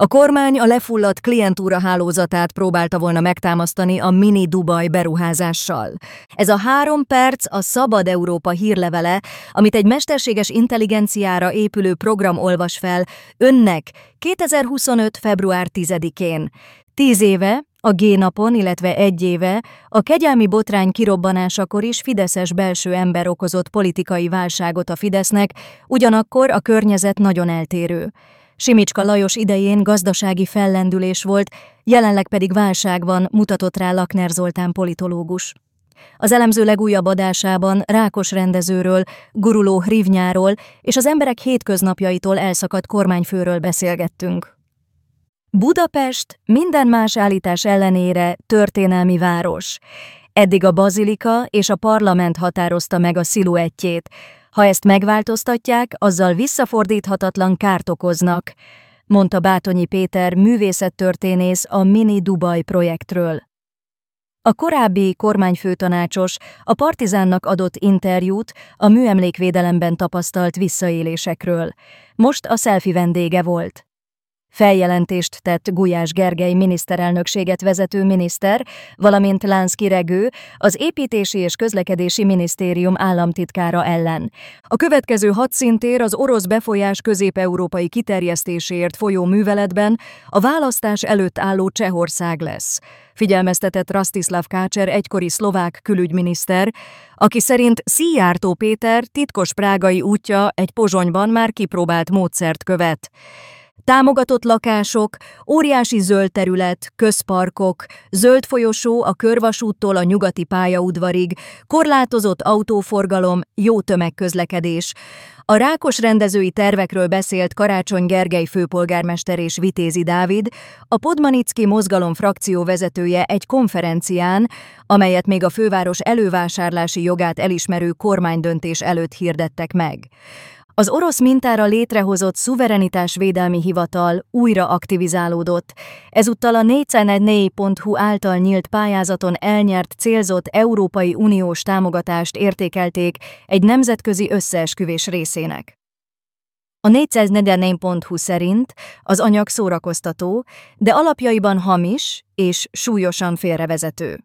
A kormány a lefulladt klientúra hálózatát próbálta volna megtámasztani a Mini Dubaj beruházással. Ez a 3 perc a Szabad Európa hírlevele, amit egy mesterséges intelligenciára épülő program olvas fel önnek 2025. február 10-én. 10 éve, a G-napon, illetve 1 éve a kegyelmi botrány kirobbanásakor is fideszes belső ember okozott politikai válságot a Fidesznek, ugyanakkor a környezet nagyon eltérő. Simicska Lajos idején gazdasági fellendülés volt, jelenleg pedig válság van, mutatott rá Lakner Zoltán politológus. Az elemző legújabb adásában Rákos rendezőről, guruló Hrivnyáról és az emberek hétköznapjaitól elszakadt kormányfőről beszélgettünk. Budapest minden más állítás ellenére történelmi város. Eddig a bazilika és a parlament határozta meg a sziluettjét. Ha ezt megváltoztatják, azzal visszafordíthatatlan kárt okoznak, mondta Bátonyi Péter művészettörténész a Mini Dubaj projektről. A korábbi kormányfőtanácsos a Partizánnak adott interjút a műemlékvédelemben tapasztalt visszaélésekről. Most a selfie vendége volt. Feljelentést tett Gulyás Gergely miniszterelnökséget vezető miniszter, valamint Lánszky Regő, az Építési és Közlekedési Minisztérium államtitkára ellen. A következő hadszintér az orosz befolyás közép-európai kiterjesztéséért folyó műveletben a választás előtt álló Csehország lesz, figyelmeztetett Rastislav Kácser egykori szlovák külügyminiszter, aki szerint Szijjártó Péter titkos prágai útja egy Pozsonyban már kipróbált módszert követ. Támogatott lakások, óriási zöld terület, közparkok, zöld folyosó a körvasúttól a nyugati pályaudvarig, korlátozott autóforgalom, jó tömegközlekedés. A Rákos rendezői tervekről beszélt Karácsony Gergely főpolgármester és Vitézi Dávid, a Podmanicki mozgalom frakció vezetője egy konferencián, amelyet még a főváros elővásárlási jogát elismerő kormánydöntés előtt hirdettek meg. Az orosz mintára létrehozott szuverenitásvédelmi hivatal újra aktivizálódott. Ezúttal a 444.hu által nyílt pályázaton elnyert célzott Európai Uniós támogatást értékelték egy nemzetközi összeesküvés részének. A 444.hu szerint az anyag szórakoztató, de alapjaiban hamis és súlyosan félrevezető.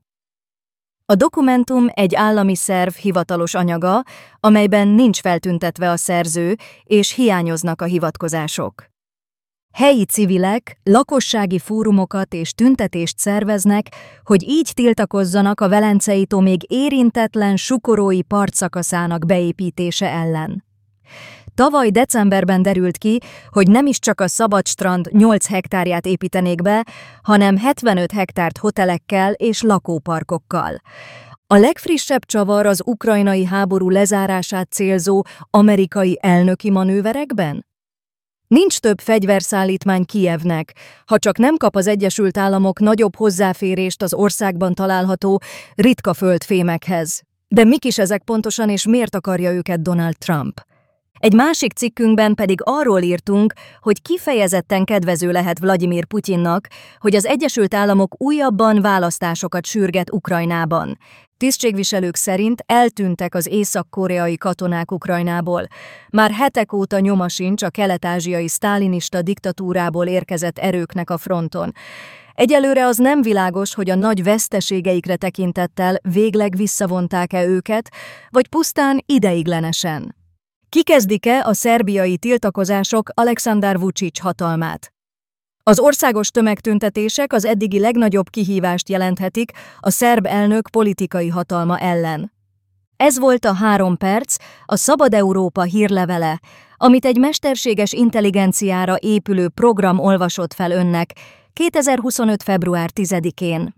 A dokumentum egy állami szerv hivatalos anyaga, amelyben nincs feltüntetve a szerző, és hiányoznak a hivatkozások. Helyi civilek lakossági fórumokat és tüntetést szerveznek, hogy így tiltakozzanak a Velencei tó még érintetlen Sukorói partszakaszának beépítése ellen. Tavaly decemberben derült ki, hogy nem is csak a Szabadstrand 8 hektárját építenék be, hanem 75 hektárt hotelekkel és lakóparkokkal. A legfrissebb csavar az ukrajnai háború lezárását célzó amerikai elnöki manőverekben? Nincs több fegyverszállítmány Kijevnek, ha csak nem kap az Egyesült Államok nagyobb hozzáférést az országban található ritka földfémekhez. De mik is ezek pontosan, és miért akarja őket Donald Trump? Egy másik cikkünkben pedig arról írtunk, hogy kifejezetten kedvező lehet Vladimir Putyinnak, hogy az Egyesült Államok újabban választásokat sürget Ukrajnában. Tisztségviselők szerint eltűntek az észak-koreai katonák Ukrajnából. Már hetek óta nyoma sincs a kelet-ázsiai sztálinista diktatúrából érkezett erőknek a fronton. Egyelőre az nem világos, hogy a nagy veszteségeikre tekintettel végleg visszavonták-e őket, vagy pusztán ideiglenesen. Kikezdik-e a szerbiai tiltakozások Aleksandar Vučić hatalmát? Az országos tömegtüntetések az eddigi legnagyobb kihívást jelenthetik a szerb elnök politikai hatalma ellen. Ez volt a 3 perc, a Szabad Európa hírlevele, amit egy mesterséges intelligenciára épülő program olvasott fel önnek 2025. február 10-én.